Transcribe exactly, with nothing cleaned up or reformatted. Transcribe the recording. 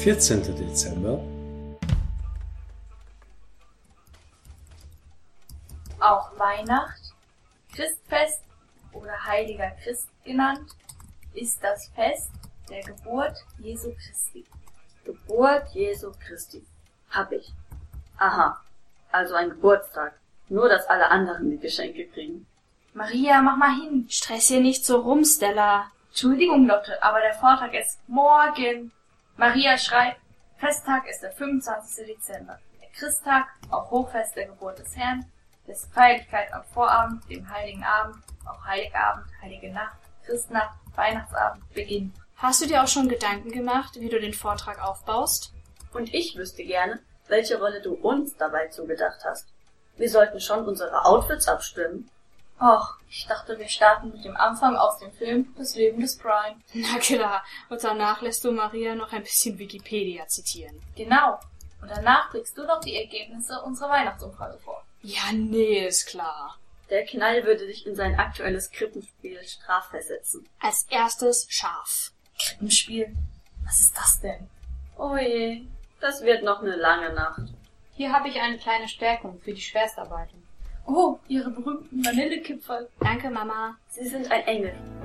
vierzehnten Dezember. Auch Weihnacht, Christfest oder Heiliger Christ genannt, ist das Fest der Geburt Jesu Christi. Geburt Jesu Christi. Hab ich. Aha, also ein Geburtstag. Nur, dass alle anderen die Geschenke kriegen. Maria, mach mal hin. Stress hier nicht so rum, Stella. Entschuldigung, Lotte, aber der Vortrag ist morgen. Maria schreibt, Festtag ist der fünfundzwanzigsten Dezember. Der Christtag, auch Hochfest der Geburt des Herrn, dessen Feierlichkeit am Vorabend, dem Heiligen Abend, auch Heiligabend, Heilige Nacht, Christnacht, Weihnachtsabend beginnt. Hast du dir auch schon Gedanken gemacht, wie du den Vortrag aufbaust? Und ich wüsste gerne, welche Rolle du uns dabei zugedacht hast. Wir sollten schon unsere Outfits abstimmen. Och, ich dachte, wir starten mit dem Anfang aus dem Film Das Leben des Brian. Na klar, und danach lässt du Maria noch ein bisschen Wikipedia zitieren. Genau. Und danach kriegst du noch die Ergebnisse unserer Weihnachtsumfrage vor. Ja, nee, ist klar. Der Knall würde dich in sein aktuelles Krippenspiel strafversetzen. Als erstes Schaf. Krippenspiel? Was ist das denn? Oh je, das wird noch eine lange Nacht. Hier habe ich eine kleine Stärkung für die Schwerstarbeiten. Oh, ihre berühmten Vanillekipferl. Danke, Mama. Sie sind ein Engel.